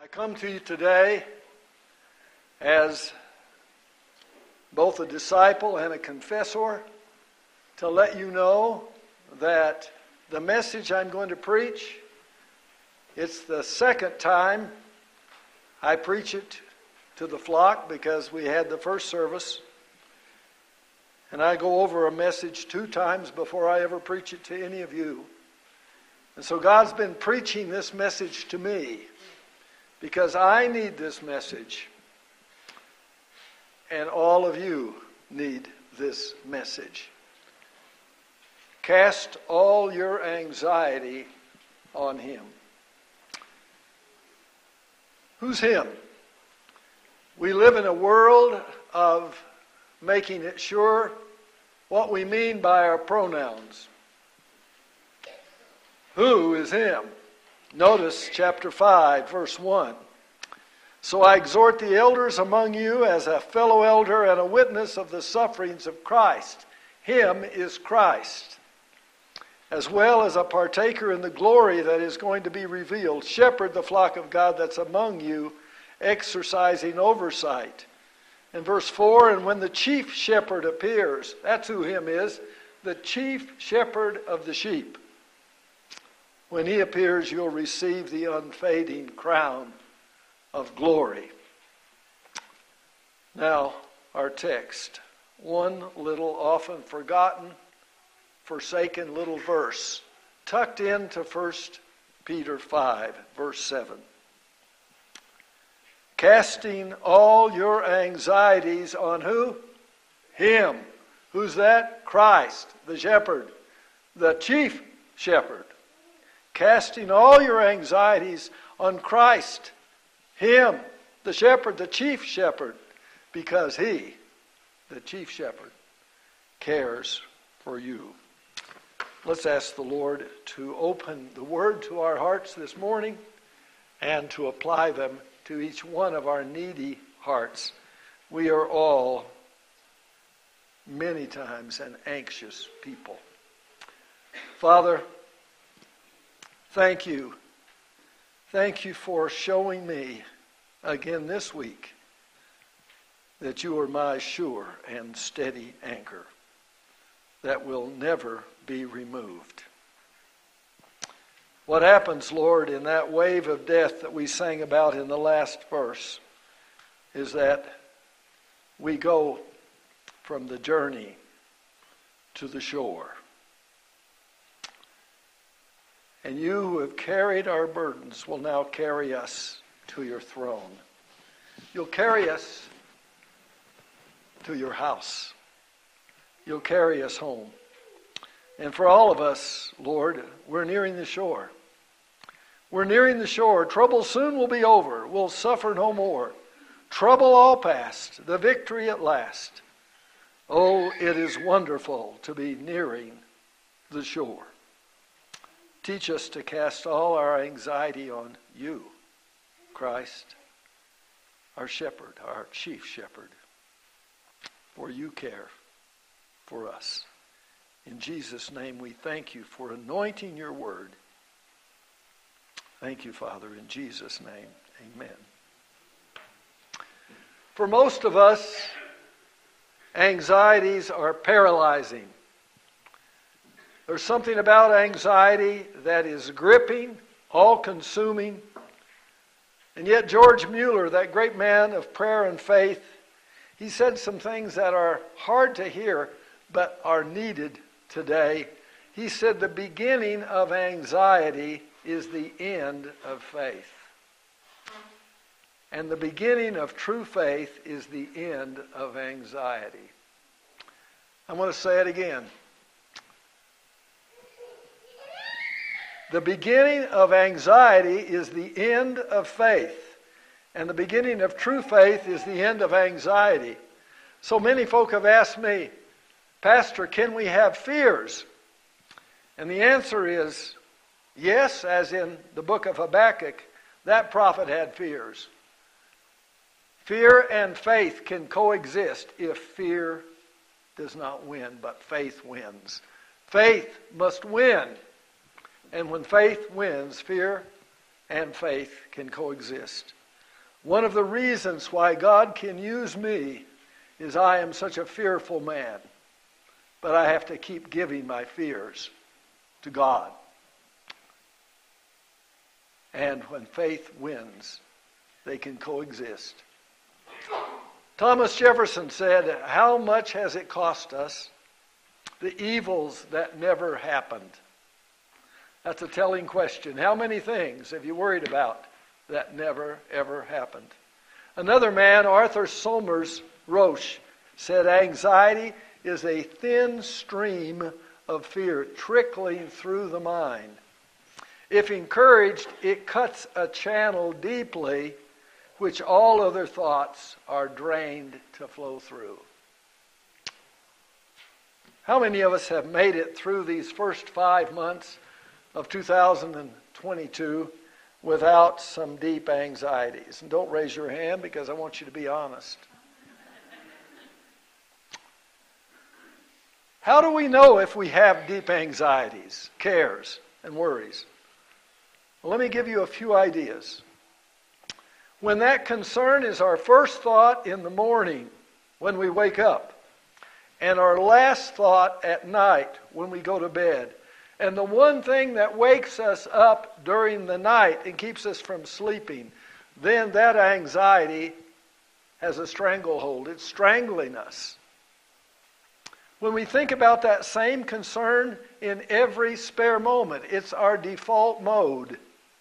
I come to you today as both a disciple and a confessor to let you know that the message I'm going to preach, it's the second time I preach it to the flock because we had the first service. And I go over a message 2 times before I ever preach it to any of you. And so God's been preaching this message to me because I need this message. And all of you need this message. Cast all your anxiety on Him. Who's Him? We live in a world of making it sure what we mean by our pronouns. Who is Him? Notice chapter 5, verse 1. So I exhort the elders among you as a fellow elder and a witness of the sufferings of Christ. Him is Christ, as well as a partaker in the glory that is going to be revealed. Shepherd the flock of God that's among you, exercising oversight. In verse 4, and when the chief shepherd appears, that's who Him is, the chief shepherd of the sheep. When He appears, you'll receive the unfading crown of glory. Now, our text. One little often forgotten, forsaken little verse, tucked into 1 Peter 5, verse 7. Casting all your anxieties on who? Him. Who's that? Christ, the shepherd, the chief shepherd. Casting all your anxieties on Christ, Him, the shepherd, the chief shepherd, because He, the chief shepherd, cares for you. Let's ask the Lord to open the Word to our hearts this morning and to apply them to each one of our needy hearts. We are all many times an anxious people. Father, thank you. Thank you for showing me again this week that you are my sure and steady anchor that will never be removed. What happens, Lord, in that wave of death that we sang about in the last verse is that we go from the journey to the shore. And you who have carried our burdens will now carry us to your throne. You'll carry us to your house. You'll carry us home. And for all of us, Lord, we're nearing the shore. We're nearing the shore. Trouble soon will be over. We'll suffer no more. Trouble all past. The victory at last. Oh, it is wonderful to be nearing the shore. Teach us to cast all our anxiety on you, Christ, our shepherd, our chief shepherd. For you care for us. In Jesus' name we thank you for anointing your word. Thank you, Father, in Jesus' name. Amen. For most of us, anxieties are paralyzing. There's something about anxiety that is gripping, all-consuming. And yet George Mueller, that great man of prayer and faith, he said some things that are hard to hear but are needed today. He said the beginning of anxiety is the end of faith. And the beginning of true faith is the end of anxiety. I'm going to say it again. The beginning of anxiety is the end of faith. And the beginning of true faith is the end of anxiety. So many folk have asked me, Pastor, can we have fears? And the answer is yes, as in the book of Habakkuk, that prophet had fears. Fear and faith can coexist if fear does not win, but faith wins. Faith must win. And when faith wins, fear and faith can coexist. One of the reasons why God can use me is I am such a fearful man, but I have to keep giving my fears to God. And when faith wins, they can coexist. Thomas Jefferson said, "How much has it cost us, the evils that never happened?" That's a telling question. How many things have you worried about that never, ever happened? Another man, Arthur Somers Roche, said, "Anxiety is a thin stream of fear trickling through the mind. If encouraged, it cuts a channel deeply, which all other thoughts are drained to flow through." How many of us have made it through these first 5 months of 2022 without some deep anxieties? And don't raise your hand because I want you to be honest. How do we know if we have deep anxieties, cares, and worries? Well, let me give you a few ideas. When that concern is our first thought in the morning when we wake up, and our last thought at night when we go to bed, and the one thing that wakes us up during the night and keeps us from sleeping, then that anxiety has a stranglehold. It's strangling us. When we think about that same concern in every spare moment, it's our default mode.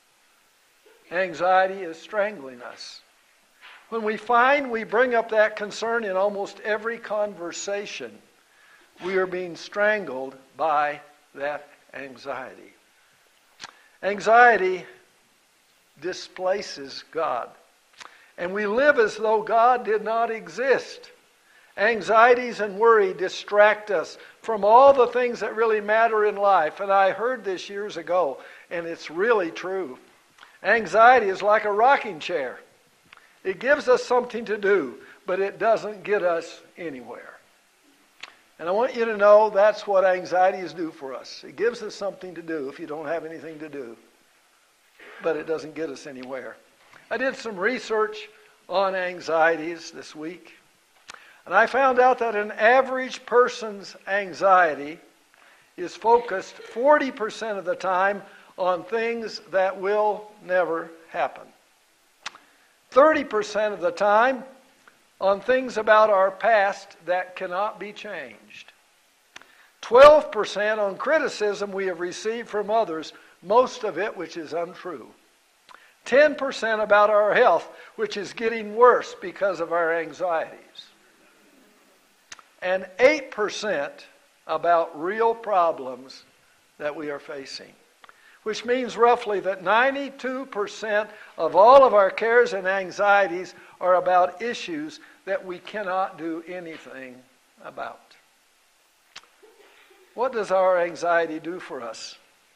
Anxiety is strangling us. When we find we bring up that concern in almost every conversation, we are being strangled by that anxiety. Anxiety displaces God. And we live as though God did not exist. Anxieties and worry distract us from all the things that really matter in life. And I heard this years ago, and it's really true. Anxiety is like a rocking chair. It gives us something to do, but it doesn't get us anywhere. And I want you to know that's what anxieties do for us. It gives us something to do if you don't have anything to do, but it doesn't get us anywhere. I did some research on anxieties this week, and I found out that an average person's anxiety is focused 40% of the time on things that will never happen. 30% of the time on things about our past that cannot be changed. 12% on criticism we have received from others, most of it which is untrue. 10% about our health, which is getting worse because of our anxieties. And 8% about real problems that we are facing. Which means roughly that 92% of all of our cares and anxieties are about issues that we cannot do anything about. What does our anxiety do for us?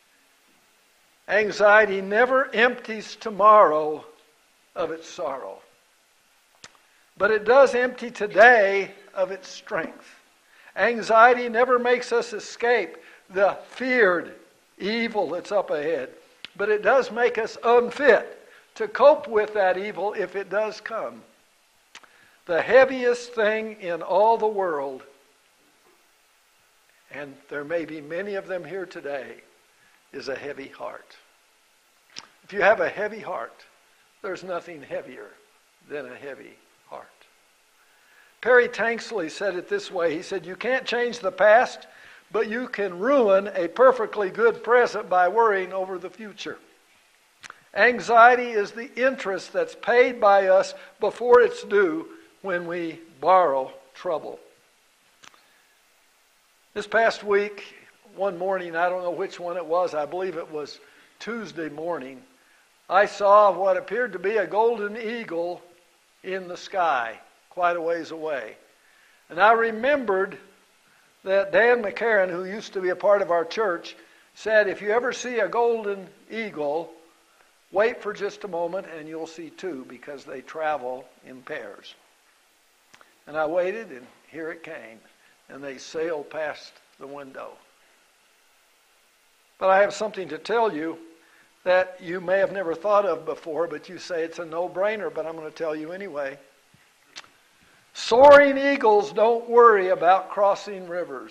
Anxiety never empties tomorrow of its sorrow. But it does empty today of its strength. Anxiety never makes us escape the feared evil that's up ahead. But it does make us unfit to cope with that evil if it does come. The heaviest thing in all the world, and there may be many of them here today, is a heavy heart. If you have a heavy heart, there's nothing heavier than a heavy heart. Perry Tanksley said it this way. He said, "You can't change the past, but you can ruin a perfectly good present by worrying over the future." Anxiety is the interest that's paid by us before it's due when we borrow trouble. This past week, one morning, I don't know which one it was, I believe it was Tuesday morning, I saw what appeared to be a golden eagle in the sky, quite a ways away. And I remembered that Dan McCarran, who used to be a part of our church, said, if you ever see a golden eagle, wait for just a moment and you'll see two because they travel in pairs. And I waited, and here it came. And they sailed past the window. But I have something to tell you. that you may have never thought of before, but you say it's a no-brainer, but I'm going to tell you anyway. Soaring eagles don't worry about crossing rivers.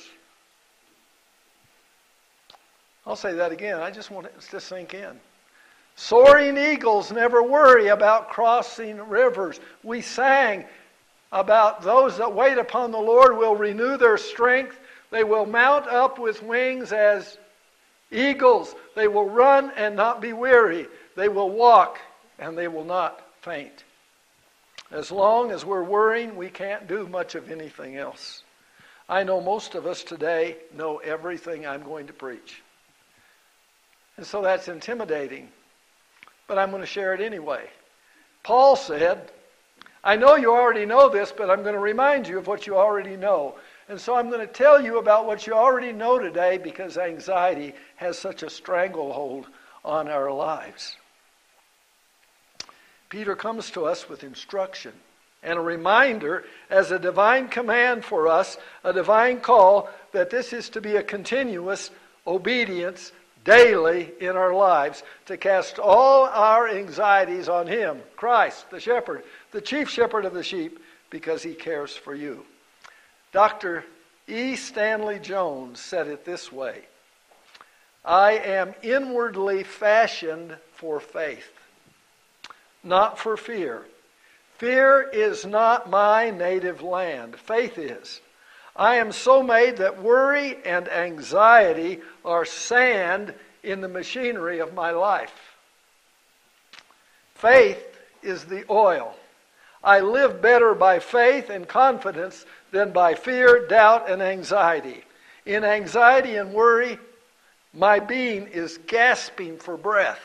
I'll say that again. I just want it to sink in. Soaring eagles never worry about crossing rivers. We sang about those that wait upon the Lord will renew their strength. They will mount up with wings as eagles. They will run and not be weary. They will walk and they will not faint. As long as we're worrying, we can't do much of anything else. I know most of us today know everything I'm going to preach. And so that's intimidating. But I'm going to share it anyway. Paul said, I know you already know this, but I'm going to remind you of what you already know. And so I'm going to tell you about what you already know today because anxiety has such a stranglehold on our lives. Peter comes to us with instruction and a reminder as a divine command for us, a divine call that this is to be a continuous obedience daily in our lives, to cast all our anxieties on Him, Christ, the shepherd, the chief shepherd of the sheep, because He cares for you. Dr. E. Stanley Jones said it this way, I am inwardly fashioned for faith, not for fear. Fear is not my native land. Faith is. I am so made that worry and anxiety are sand in the machinery of my life. Faith is the oil. I live better by faith and confidence than by fear, doubt, and anxiety. In anxiety and worry, my being is gasping for breath.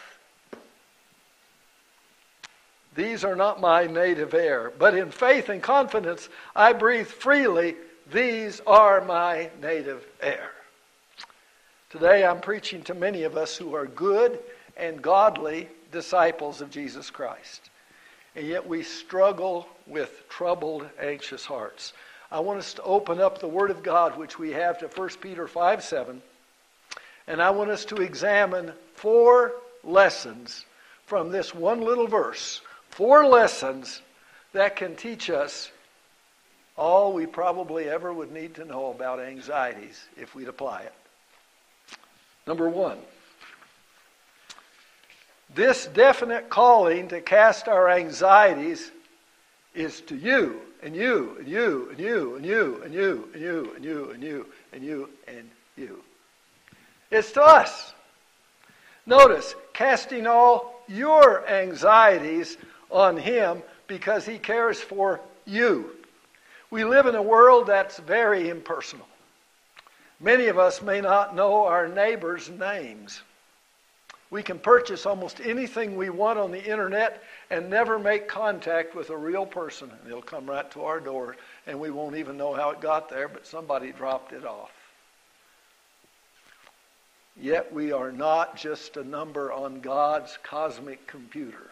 These are not my native air, but in faith and confidence, I breathe freely. These are my native air. Today I'm preaching to many of us who are good and godly disciples of Jesus Christ. And yet we struggle with troubled, anxious hearts. I want us to open up the Word of God, which we have, to 1 Peter 5:7. And I want us to examine 4 lessons from this one little verse. 4 lessons that can teach us all we probably ever would need to know about anxieties if we'd apply it. Number 1. This definite calling to cast our anxieties is to you, and you, and you, and you, and you, and you, and you, and you, and you, and you, and you. It's to us. Notice, casting all your anxieties on Him because He cares for you. We live in a world that's very impersonal. Many of us may not know our neighbors' names. We can purchase almost anything we want on the internet and never make contact with a real person. And it'll come right to our door, and we won't even know how it got there, but somebody dropped it off. Yet we are not just a number on God's cosmic computer.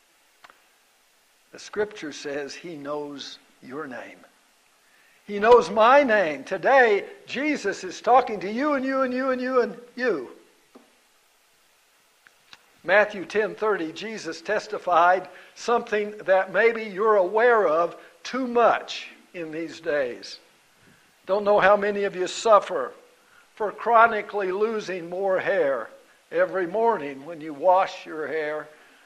The Scripture says He knows your name. He knows my name. Today, Jesus is talking to you and you and you and you and you. Matthew 10:30, Jesus testified something that maybe you're aware of too much in these days. Don't know how many of you suffer for chronically losing more hair every morning when you wash your hair,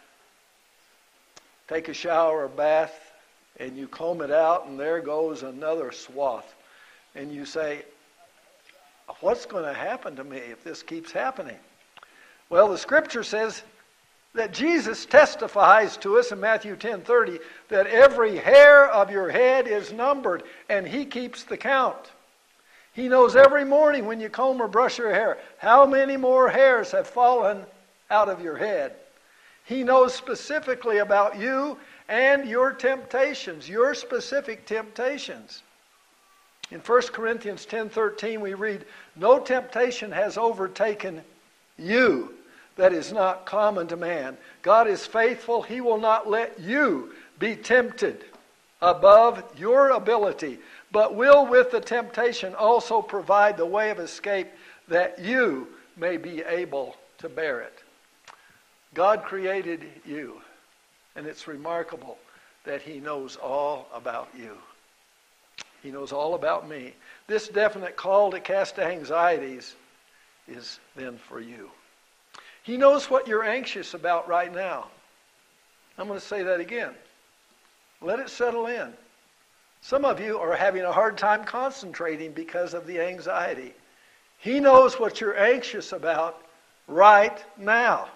take a shower or bath, and you comb it out, and there goes another swath. And you say, what's going to happen to me if this keeps happening? Well, the Scripture says that Jesus testifies to us in Matthew 10:30 that every hair of your head is numbered, and He keeps the count. He knows every morning when you comb or brush your hair how many more hairs have fallen out of your head. He knows specifically about you and your temptations, your specific temptations. In 1 Corinthians 10:13 we read, no temptation has overtaken you that is not common to man. God is faithful. He will not let you be tempted above your ability, but will with the temptation also provide the way of escape that you may be able to bear it. God created you, and it's remarkable that He knows all about you. He knows all about me. This definite call to cast anxieties is then for you. He knows what you're anxious about right now. I'm going to say that again. Let it settle in. Some of you are having a hard time concentrating because of the anxiety. He knows what you're anxious about right now.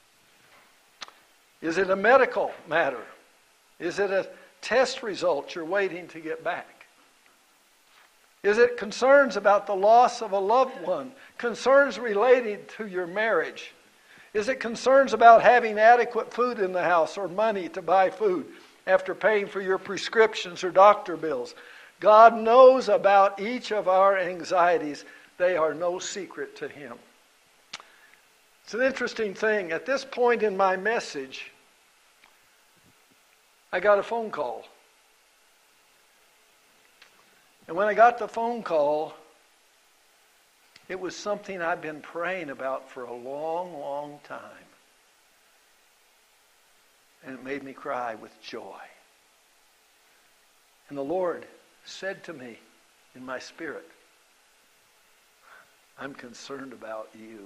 Is it a medical matter? Is it a test result you're waiting to get back? Is it concerns about the loss of a loved one? Concerns related to your marriage? Is it concerns about having adequate food in the house or money to buy food after paying for your prescriptions or doctor bills? God knows about each of our anxieties. They are no secret to Him. It's an interesting thing. At this point in my message, I got a phone call. And when I got the phone call, it was something I've been praying about for a long, long time. And it made me cry with joy. And the Lord said to me in my spirit, I'm concerned about you.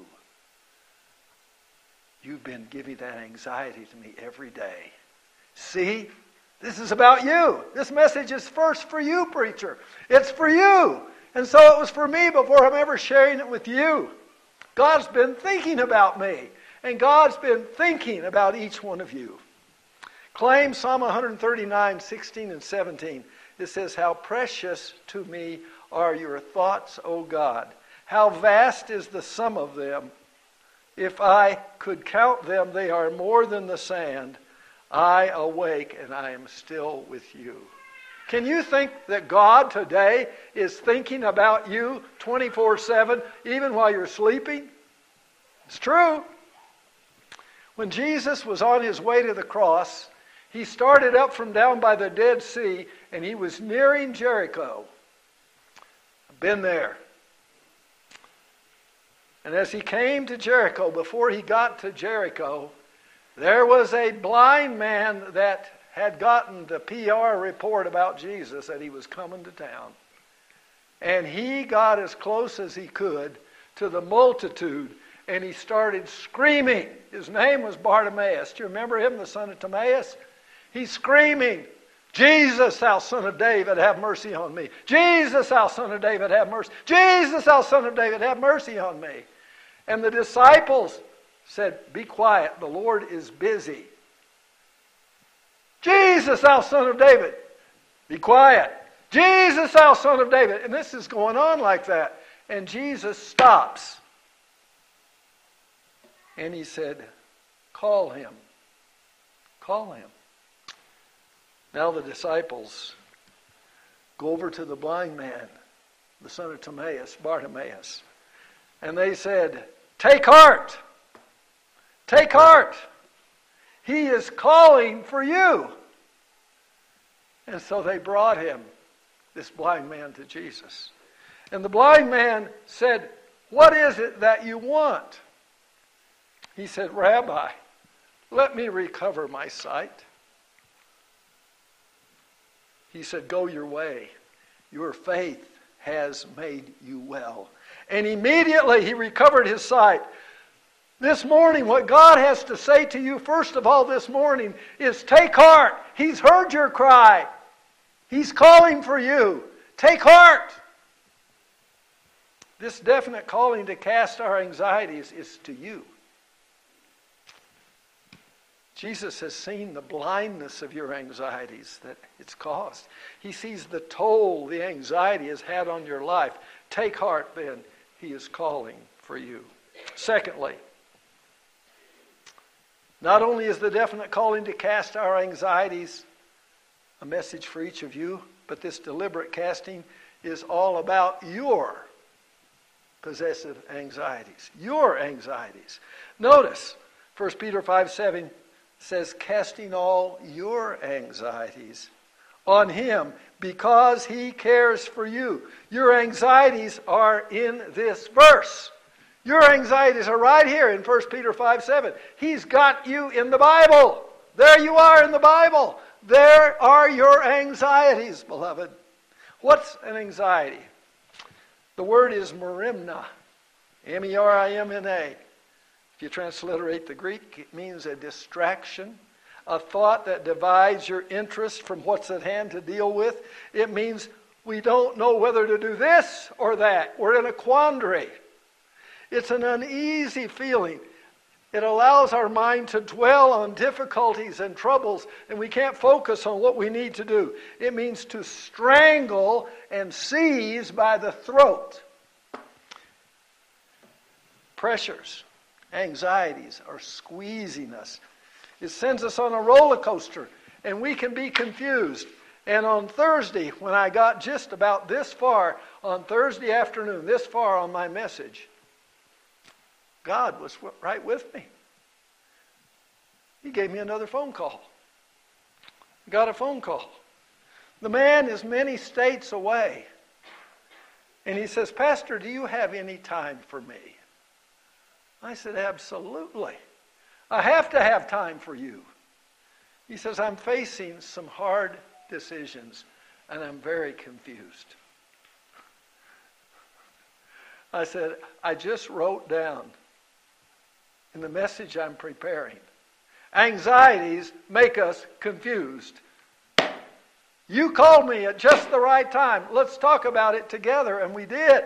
You've been giving that anxiety to me every day. See? This is about you. This message is first for you, preacher. It's for you. And so it was for me before I'm ever sharing it with you. God's been thinking about me. And God's been thinking about each one of you. Claim Psalm 139, 16 and 17. It says, how precious to me are your thoughts, O God. How vast is the sum of them. If I could count them, they are more than the sand. I awake and I am still with you. Can you think that God today is thinking about you 24/7, even while you're sleeping? It's true. When Jesus was on His way to the cross, He started up from down by the Dead Sea and He was nearing Jericho. I've been there. And as He came to Jericho, before He got to Jericho, there was a blind man that had gotten the PR report about Jesus that He was coming to town. And he got as close as he could to the multitude and he started screaming. His name was Bartimaeus. Do you remember him, the son of Timaeus? He's screaming, Jesus, thou son of David, have mercy on me. Jesus, thou son of David, have mercy. Jesus, thou son of David, have mercy on me. And the disciples said, be quiet, the Lord is busy. Jesus, thou son of David, be quiet. Jesus, thou son of David. And this is going on like that. And Jesus stops. And He said, call him. Call him. Now the disciples go over to the blind man, the son of Timaeus, Bartimaeus. And they said, take heart. Take heart. He is calling for you. And so they brought him, this blind man, to Jesus. And the blind man said, what is it that you want? He said, Rabbi, let me recover my sight. He said, go your way. Your faith has made you well. And immediately he recovered his sight. This morning, what God has to say to you, first of all this morning, is take heart. He's heard your cry. He's calling for you. Take heart. This definite calling to cast our anxieties is to you. Jesus has seen the blindness of your anxieties that it's caused. He sees the toll the anxiety has had on your life. Take heart then. He is calling for you. Secondly, not only is the definite calling to cast our anxieties a message for each of you, but this deliberate casting is all about your possessive anxieties. Your anxieties. Notice, 1 Peter 5:7 says, casting all your anxieties on Him because He cares for you. Your anxieties are in this verse. Your anxieties are right here in 1 Peter 5:7. He's got you in the Bible. There you are in the Bible. There are your anxieties, beloved. What's an anxiety? The word is merimna. M-E-R-I-M-N-A. If you transliterate the Greek, it means a distraction, a thought that divides your interest from what's at hand to deal with. It means we don't know whether to do this or that. We're in a quandary. It's an uneasy feeling. It allows our mind to dwell on difficulties and troubles, and we can't focus on what we need to do. It means to strangle and seize by the throat. Pressures, anxieties are squeezing us. It sends us on a roller coaster, and we can be confused. And on Thursday, when I got just about this far, on Thursday afternoon, this far on my message, God was right with me. He gave me another phone call. I got a phone call. The man is many states away. And he says, Pastor, do you have any time for me? I said, absolutely. I have to have time for you. He says, I'm facing some hard decisions, and I'm very confused. I said, I just wrote down in the message I'm preparing, anxieties make us confused. You called me at just the right time. Let's talk about it together, and we did.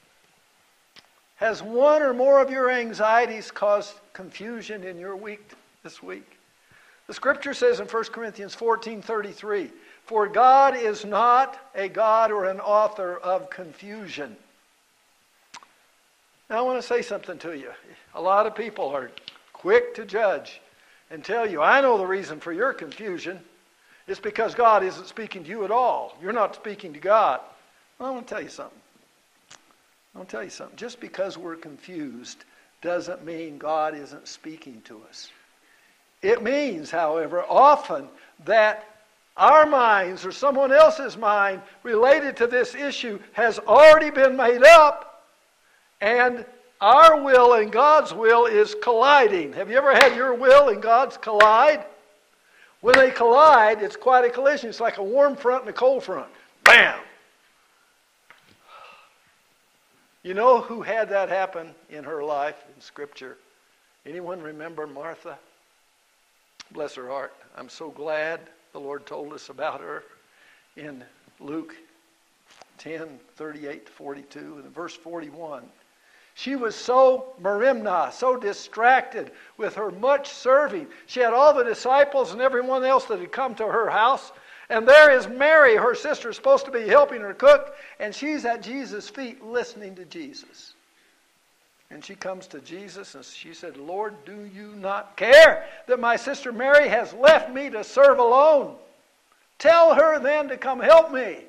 Has one or more of your anxieties caused confusion in your week this week? The scripture says in 1 Corinthians 14:33, for God is not a God or an author of confusion. Now I want to say something to you. A lot of people are quick to judge and tell you, I know the reason for your confusion. It's because God isn't speaking to you at all. You're not speaking to God. Well, I want to tell you something. Just because we're confused doesn't mean God isn't speaking to us. It means, however, often that our minds or someone else's mind related to this issue has already been made up, and our will and God's will is colliding. Have you ever had your will and God's collide? When they collide, it's quite a collision. It's like a warm front and a cold front. Bam! You know who had that happen in her life in Scripture? Anyone remember Martha? Bless her heart. I'm so glad the Lord told us about her in Luke 10:38-42 and verse 41. She was so merimna, so distracted with her much serving. She had all the disciples and everyone else that had come to her house. And there is Mary, her sister, supposed to be helping her cook. And she's at Jesus' feet listening to Jesus. And she comes to Jesus and she said, Lord, do you not care that my sister Mary has left me to serve alone? Tell her then to come help me.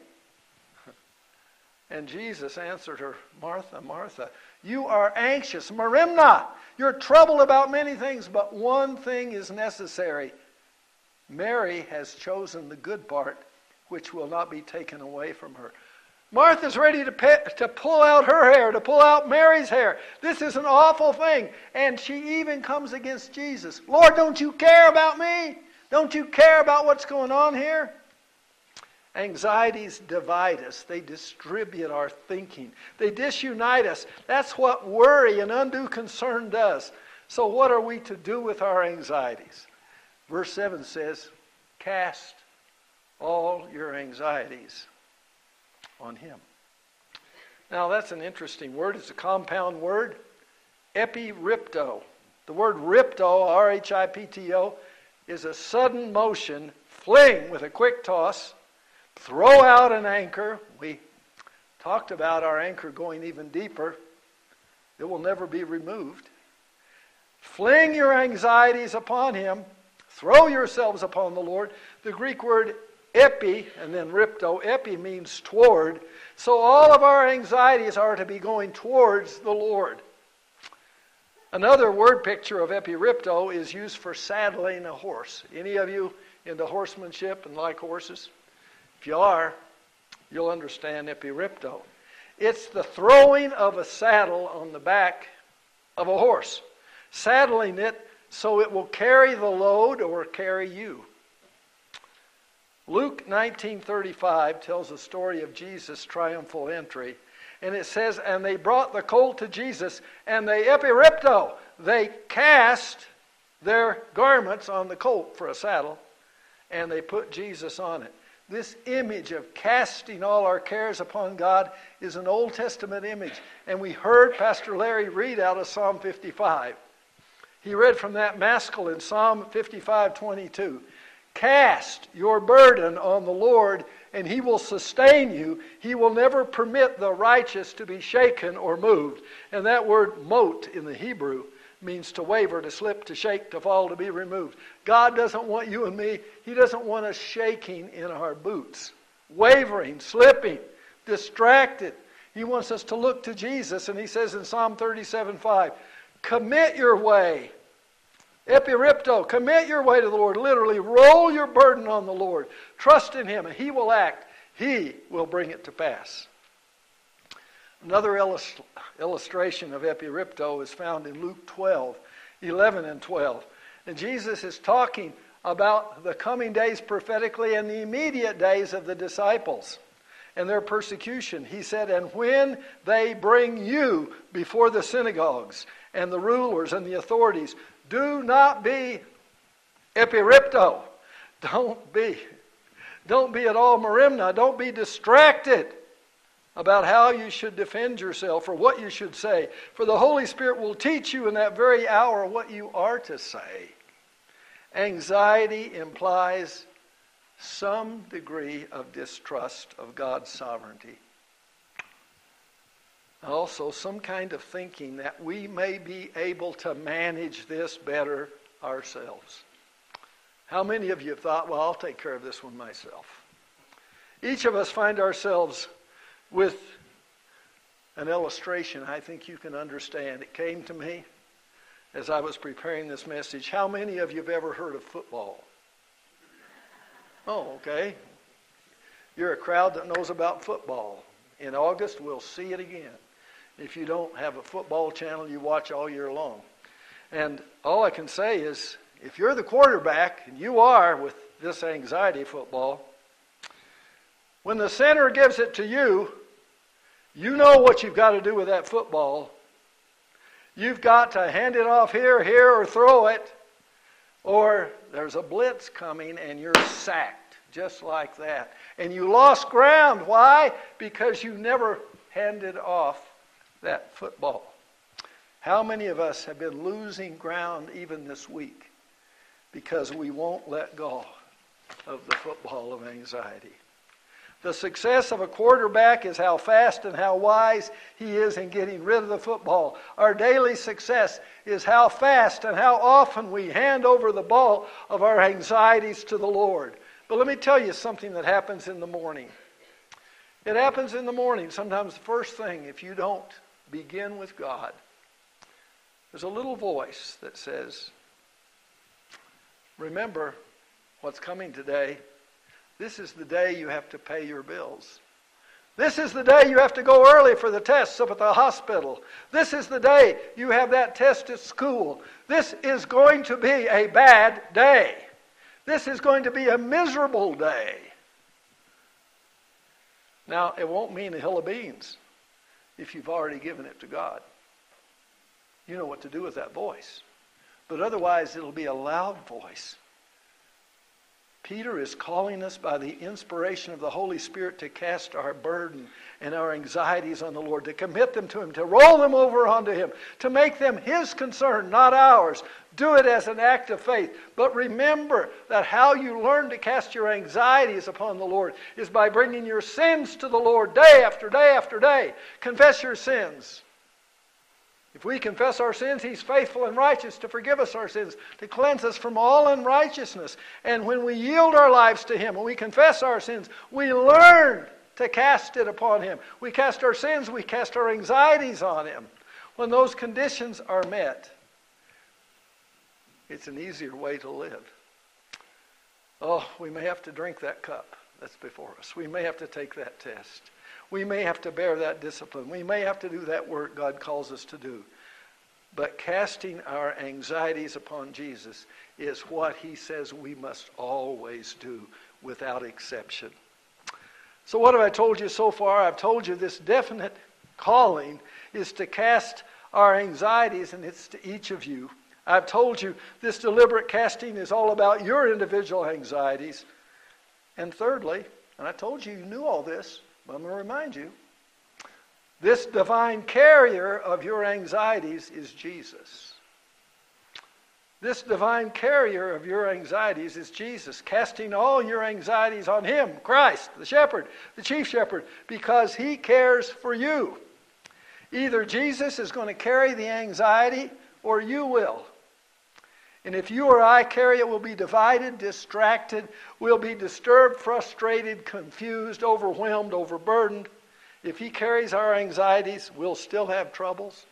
And Jesus answered her, Martha, Martha, you are anxious, merimna. You're troubled about many things, but one thing is necessary. Mary has chosen the good part, which will not be taken away from her. Martha's ready to pull out her hair, to pull out Mary's hair. This is an awful thing. And she even comes against Jesus. Lord, don't you care about me? Don't you care about what's going on here? Anxieties divide us. They distribute our thinking. They disunite us. That's what worry and undue concern does. So what are we to do with our anxieties? Verse 7 says, cast all your anxieties on Him. Now that's an interesting word. It's a compound word. Epiripto. The word ripto, R-H-I-P-T-O, is a sudden motion, fling with a quick toss, throw out an anchor. We talked about our anchor going even deeper. It will never be removed. Fling your anxieties upon Him. Throw yourselves upon the Lord. The Greek word epi and then ripto. Epi means toward. So all of our anxieties are to be going towards the Lord. Another word picture of epiripto is used for saddling a horse. Any of you into horsemanship and like horses? If you are, you'll understand epiripto. It's the throwing of a saddle on the back of a horse, saddling it so it will carry the load or carry you. Luke 19:35 tells the story of Jesus' triumphal entry. And it says, and they brought the colt to Jesus, and they epiripto, they cast their garments on the colt for a saddle, and they put Jesus on it. This image of casting all our cares upon God is an Old Testament image. And we heard Pastor Larry read out of Psalm 55. He read from that masculine, Psalm 55:22. Cast your burden on the Lord, and He will sustain you. He will never permit the righteous to be shaken or moved. And that word mot in the Hebrew means to waver, to slip, to shake, to fall, to be removed. God doesn't want you and me. He doesn't want us shaking in our boots, wavering, slipping, distracted. He wants us to look to Jesus, and He says in Psalm 37:5, commit your way. Epiripto, commit your way to the Lord. Literally, roll your burden on the Lord. Trust in Him, and He will act. He will bring it to pass. Another illustration of epiripto is found in Luke 12:11 and 12. And Jesus is talking about the coming days prophetically and the immediate days of the disciples and their persecution. He said, and when they bring you before the synagogues and the rulers and the authorities, do not be epiripto. Don't be at all merimna. Don't be distracted about how you should defend yourself or what you should say. For the Holy Spirit will teach you in that very hour what you are to say. Anxiety implies some degree of distrust of God's sovereignty. Also, some kind of thinking that we may be able to manage this better ourselves. How many of you have thought, well, I'll take care of this one myself? Each of us find ourselves with an illustration I think you can understand. It came to me as I was preparing this message. How many of you have ever heard of football? Oh, okay. You're a crowd that knows about football. In August, we'll see it again. If you don't have a football channel you watch all year long. And all I can say is, if you're the quarterback, and you are with this anxiety football, when the center gives it to you, you know what you've got to do with that football. You've got to hand it off here, or throw it, or there's a blitz coming and you're sacked, just like that. And you lost ground. Why? Because you never handed off that football. How many of us have been losing ground even this week because we won't let go of the football of anxiety? The success of a quarterback is how fast and how wise he is in getting rid of the football. Our daily success is how fast and how often we hand over the ball of our anxieties to the Lord. But let me tell you something that happens in the morning. It happens in the morning. Sometimes the first thing, if you don't begin with God, there's a little voice that says, remember what's coming today. This is the day you have to pay your bills. This is the day you have to go early for the tests up at the hospital. This is the day you have that test at school. This is going to be a bad day. This is going to be a miserable day. Now, it won't mean a hill of beans if you've already given it to God. You know what to do with that voice. But otherwise, it'll be a loud voice. Peter is calling us by the inspiration of the Holy Spirit to cast our burden and our anxieties on the Lord, to commit them to Him, to roll them over onto Him, to make them His concern, not ours. Do it as an act of faith. But remember that how you learn to cast your anxieties upon the Lord is by bringing your sins to the Lord day after day after day. Confess your sins. If we confess our sins, He's faithful and righteous to forgive us our sins, to cleanse us from all unrighteousness. And when we yield our lives to Him, when we confess our sins, we learn to cast it upon Him. We cast our sins, we cast our anxieties on Him. When those conditions are met, it's an easier way to live. Oh, we may have to drink that cup that's before us. We may have to take that test. We may have to bear that discipline. We may have to do that work God calls us to do. But casting our anxieties upon Jesus is what he says we must always do without exception. So what have I told you so far? I've told you this definite calling is to cast our anxieties, and it's to each of you. I've told you this deliberate casting is all about your individual anxieties. And thirdly, and I told you knew all this, but I'm going to remind you, this divine carrier of your anxieties is Jesus. This divine carrier of your anxieties is Jesus, casting all your anxieties on him, Christ, the shepherd, the chief shepherd, because he cares for you. Either Jesus is going to carry the anxiety or you will. And if you or I carry it, we'll be divided, distracted, we'll be disturbed, frustrated, confused, overwhelmed, overburdened. If he carries our anxieties, we'll still have troubles.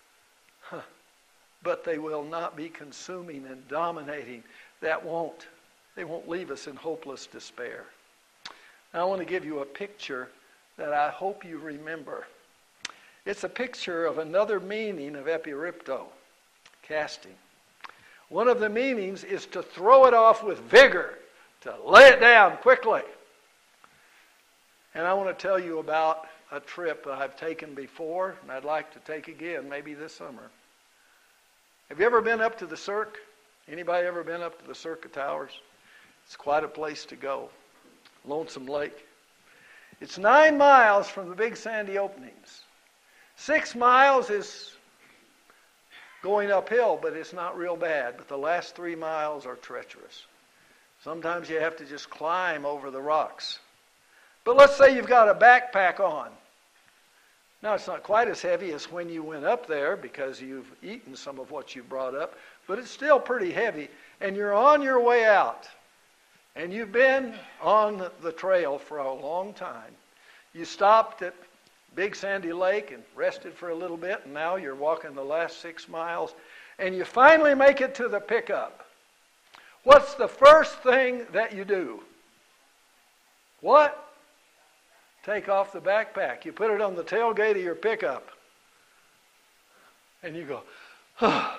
But they will not be consuming and dominating. They won't leave us in hopeless despair. Now, I want to give you a picture that I hope you remember. It's a picture of another meaning of epiripto, casting. One of the meanings is to throw it off with vigor, to lay it down quickly. And I want to tell you about a trip that I've taken before, and I'd like to take again, maybe this summer. Have you ever been up to the Cirque? Anybody ever been up to the Cirque of Towers? It's quite a place to go. Lonesome Lake. It's 9 miles from the big sandy openings. 6 miles is going uphill, but it's not real bad. But the last 3 miles are treacherous. Sometimes you have to just climb over the rocks. But let's say you've got a backpack on. Now, it's not quite as heavy as when you went up there because you've eaten some of what you brought up, but it's still pretty heavy. And you're on your way out. And you've been on the trail for a long time. You stopped at Big Sandy Lake and rested for a little bit, and now you're walking the last 6 miles, and you finally make it to the pickup. What's the first thing that you do? What? Take off the backpack. You put it on the tailgate of your pickup. And you go, oh.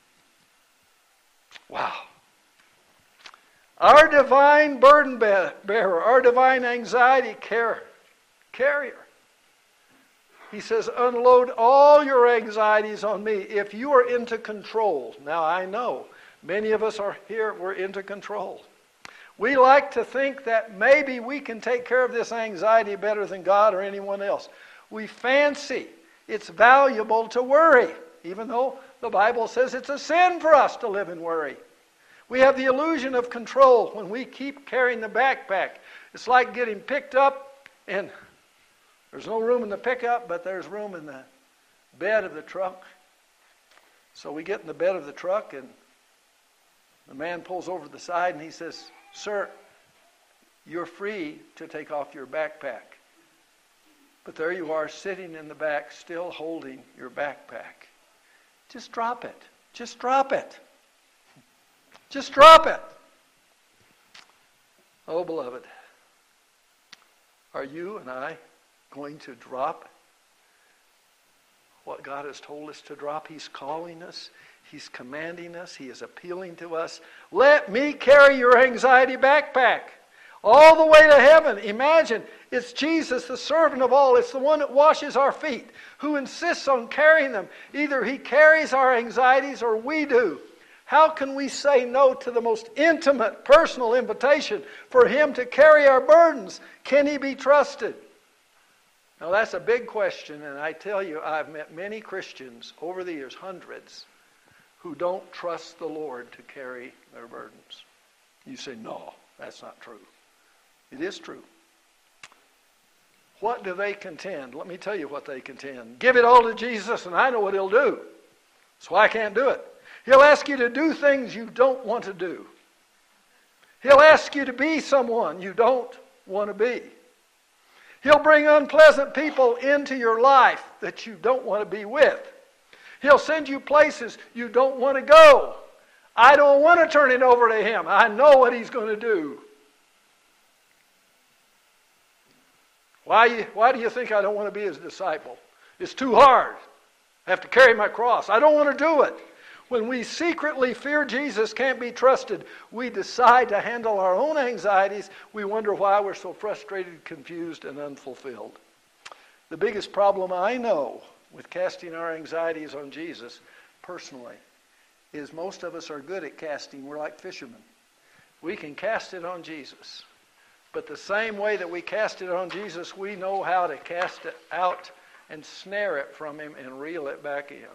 Wow. Our divine burden bearer, our divine anxiety carrier. He says, unload all your anxieties on me if you are into control. Now, I know many of us are here, we're into control. We like to think that maybe we can take care of this anxiety better than God or anyone else. We fancy it's valuable to worry, even though the Bible says it's a sin for us to live in worry. We have the illusion of control when we keep carrying the backpack. It's like getting picked up, and there's no room in the pickup, but there's room in the bed of the truck. So we get in the bed of the truck, and the man pulls over the side, and he says, "Sir, you're free to take off your backpack." But there you are sitting in the back, still holding your backpack. Just drop it. Just drop it. Just drop it. Oh, beloved, are you and I going to drop what God has told us to drop? He's calling us. He's commanding us. He is appealing to us. Let me carry your anxiety backpack all the way to heaven. Imagine, it's Jesus, the servant of all. It's the one that washes our feet, who insists on carrying them. Either he carries our anxieties or we do. How can we say no to the most intimate, personal invitation for him to carry our burdens? Can he be trusted? Now, that's a big question, and I tell you, I've met many Christians over the years, hundreds, who don't trust the Lord to carry their burdens. You say, no, that's not true. It is true. What do they contend? Let me tell you what they contend. Give it all to Jesus, and I know what he'll do. That's why I can't do it. He'll ask you to do things you don't want to do. He'll ask you to be someone you don't want to be. He'll bring unpleasant people into your life that you don't want to be with. He'll send you places you don't want to go. I don't want to turn it over to him. I know what he's going to do. Why do you think I don't want to be his disciple? It's too hard. I have to carry my cross. I don't want to do it. When we secretly fear Jesus can't be trusted, we decide to handle our own anxieties. We wonder why we're so frustrated, confused, and unfulfilled. The biggest problem I know with casting our anxieties on Jesus, personally, is most of us are good at casting. We're like fishermen. We can cast it on Jesus. But the same way that we cast it on Jesus, we know how to cast it out and snare it from him and reel it back in.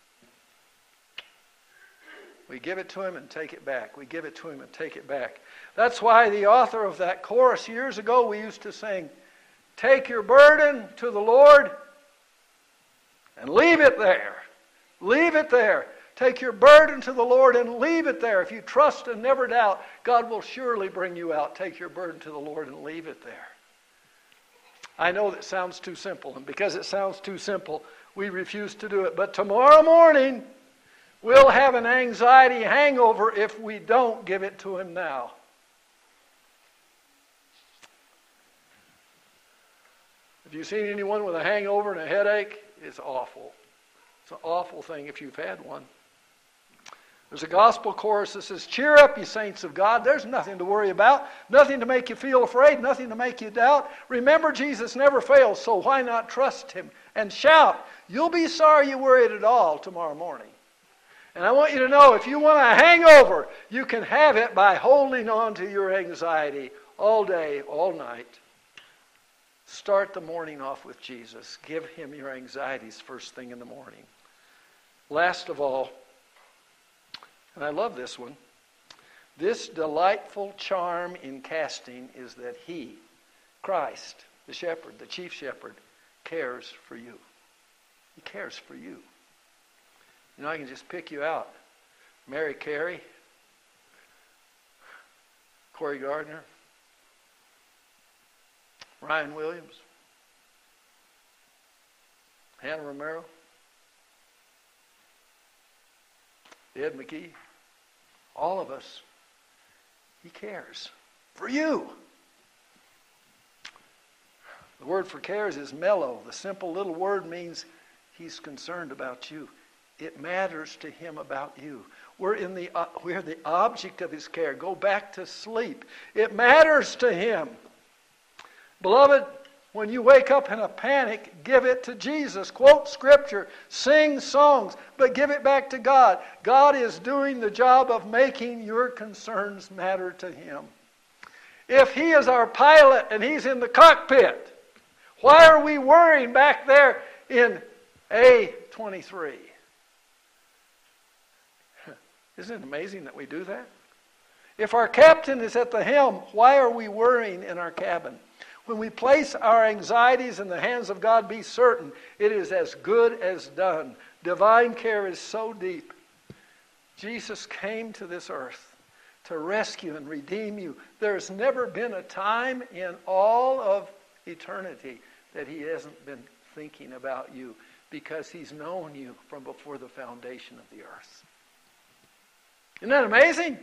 We give it to him and take it back. We give it to him and take it back. That's why the author of that chorus years ago, we used to sing, take your burden to the Lord and leave it there. Leave it there. Take your burden to the Lord and leave it there. If you trust and never doubt, God will surely bring you out. Take your burden to the Lord and leave it there. I know that sounds too simple, and because it sounds too simple, we refuse to do it. But tomorrow morning, we'll have an anxiety hangover if we don't give it to him now. Have you seen anyone with a hangover and a headache? It's awful. It's an awful thing if you've had one. There's a gospel chorus that says, cheer up, you saints of God. There's nothing to worry about, nothing to make you feel afraid, nothing to make you doubt. Remember, Jesus never fails, so why not trust him? And shout. You'll be sorry you worried at all tomorrow morning. And I want you to know, if you want a hangover, you can have it by holding on to your anxiety all day, all night. Start the morning off with Jesus. Give him your anxieties first thing in the morning. Last of all, and I love this one, this delightful charm in casting is that he, Christ, the shepherd, the chief shepherd, cares for you. He cares for you. You know, I can just pick you out. Mary Carey, Corey Gardner, Ryan Williams, Hannah Romero, Ed McKee, all of us, he cares for you. The word for cares is mellow. The simple little word means he's concerned about you. It matters to him about you. We're the object of his care. Go back to sleep. It matters to him. Beloved, when you wake up in a panic, give it to Jesus. Quote Scripture. Sing songs. But give it back to God. God is doing the job of making your concerns matter to him. If he is our pilot and he's in the cockpit, why are we worrying back there in A23? Isn't it amazing that we do that? If our captain is at the helm, why are we worrying in our cabin? When we place our anxieties in the hands of God, be certain it is as good as done. Divine care is so deep. Jesus came to this earth to rescue and redeem you. There's never been a time in all of eternity that he hasn't been thinking about you, because he's known you from before the foundation of the earth. Isn't that amazing?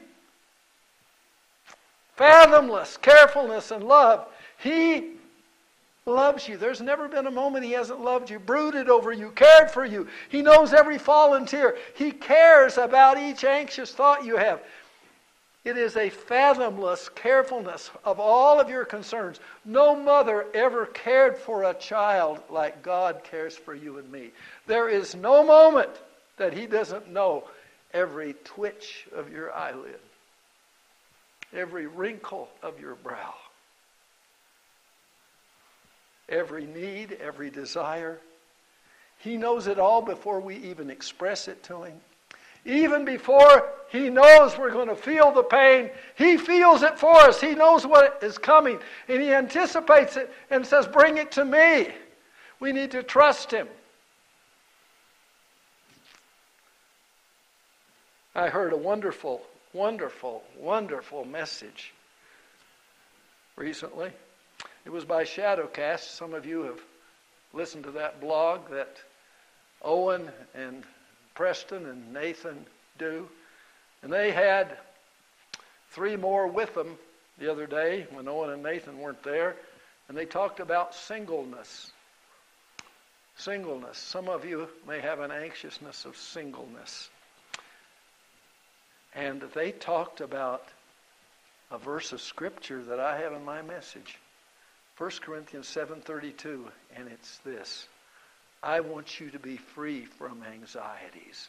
Fathomless carefulness and love. He loves you. There's never been a moment he hasn't loved you, brooded over you, cared for you. He knows every fallen tear. He cares about each anxious thought you have. It is a fathomless carefulness of all of your concerns. No mother ever cared for a child like God cares for you and me. There is no moment that he doesn't know every twitch of your eyelid, every wrinkle of your brow, every need, every desire. He knows it all before we even express it to him. Even before he knows we're going to feel the pain, he feels it for us. He knows what is coming, and he anticipates it and says, bring it to me. We need to trust him. I heard a wonderful, wonderful, wonderful message recently. It was by Shadowcast. Some of you have listened to that blog that Owen and Preston and Nathan do. And they had 3 more with them the other day when Owen and Nathan weren't there. And they talked about singleness. Singleness. Some of you may have an anxiousness of singleness. And they talked about a verse of Scripture that I have in my message. 1 Corinthians 7:32, and it's this. I want you to be free from anxieties.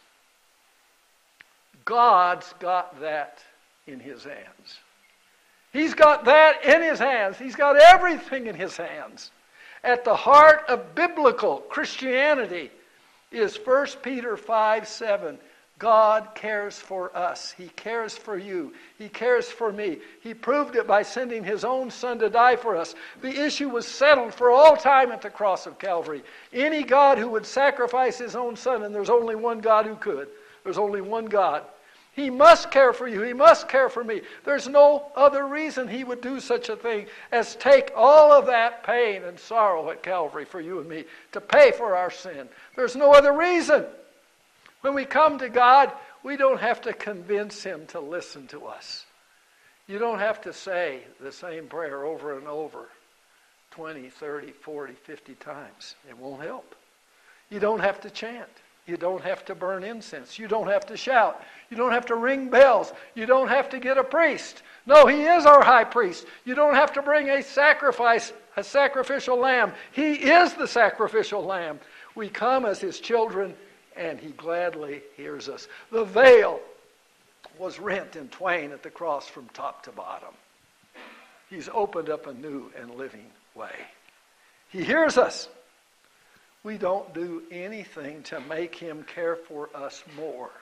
God's got that in His hands. He's got that in His hands. He's got everything in His hands. At the heart of biblical Christianity is 1 Peter 5:7. God cares for us. He cares for you. He cares for me. He proved it by sending His own Son to die for us. The issue was settled for all time at the cross of Calvary. Any God who would sacrifice His own Son, and there's only one God who could. There's only one God. He must care for you. He must care for me. There's no other reason He would do such a thing as take all of that pain and sorrow at Calvary for you and me to pay for our sin. There's no other reason. When we come to God, we don't have to convince Him to listen to us. You don't have to say the same prayer over and over 20, 30, 40, 50 times. It won't help. You don't have to chant. You don't have to burn incense. You don't have to shout. You don't have to ring bells. You don't have to get a priest. No, He is our high priest. You don't have to bring a sacrificial lamb. He is the sacrificial lamb. We come as His children, and He gladly hears us. The veil was rent in twain at the cross from top to bottom. He's opened up a new and living way. He hears us. We don't do anything to make Him care for us more.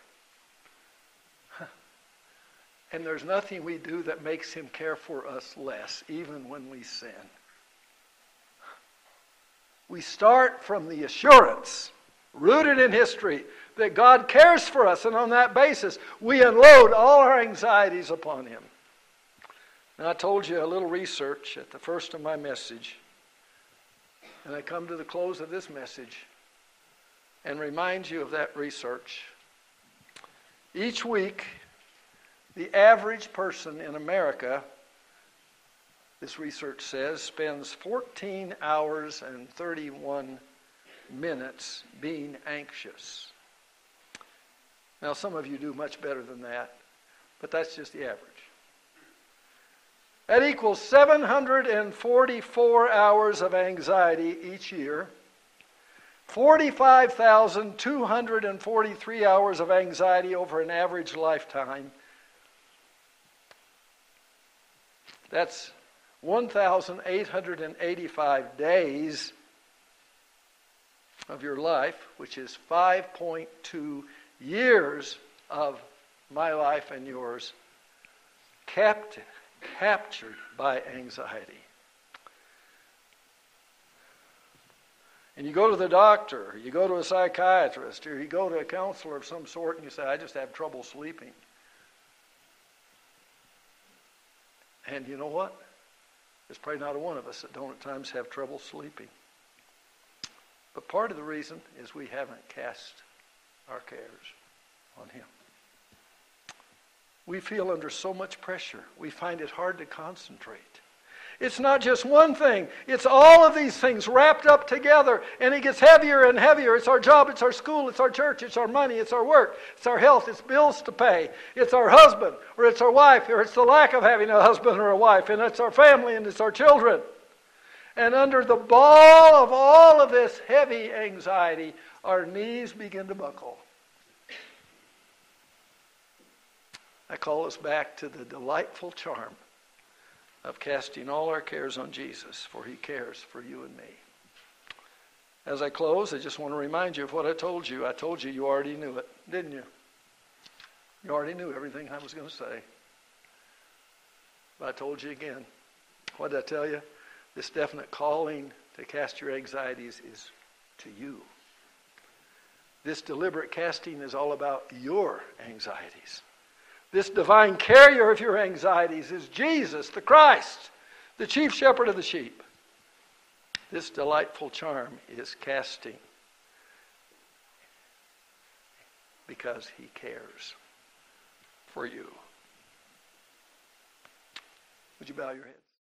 And there's nothing we do that makes Him care for us less, even when we sin. We start from the assurance, rooted in history, that God cares for us, and on that basis, we unload all our anxieties upon Him. Now, I told you a little research at the first of my message, and I come to the close of this message and remind you of that research. Each week, the average person in America, this research says, spends 14 hours and 31 minutes being anxious. Now, some of you do much better than that, but that's just the average. That equals 744 hours of anxiety each year, 45,243 hours of anxiety over an average lifetime. That's 1,885 days of your life, which is 5.2 years of my life and yours, captured by anxiety. And you go to the doctor, or you go to a psychiatrist, or you go to a counselor of some sort, and you say, I just have trouble sleeping. And you know what? There's probably not a one of us that don't at times have trouble sleeping. But part of the reason is we haven't cast our cares on Him. We feel under so much pressure. We find it hard to concentrate. It's not just one thing. It's all of these things wrapped up together, and it gets heavier and heavier. It's our job, it's our school, it's our church, it's our money, it's our work, it's our health, it's bills to pay, it's our husband, or it's our wife, or it's the lack of having a husband or a wife, and it's our family, and it's our children. And under the ball of all of this heavy anxiety, our knees begin to buckle. I call us back to the delightful charm of casting all our cares on Jesus, for He cares for you and me. As I close, I just want to remind you of what I told you. I told you already knew it, didn't you? You already knew everything I was going to say. But I told you again. What did I tell you? This definite calling to cast your anxieties is to you. This deliberate casting is all about your anxieties. This divine carrier of your anxieties is Jesus, the Christ, the chief shepherd of the sheep. This delightful charm is casting because He cares for you. Would you bow your heads?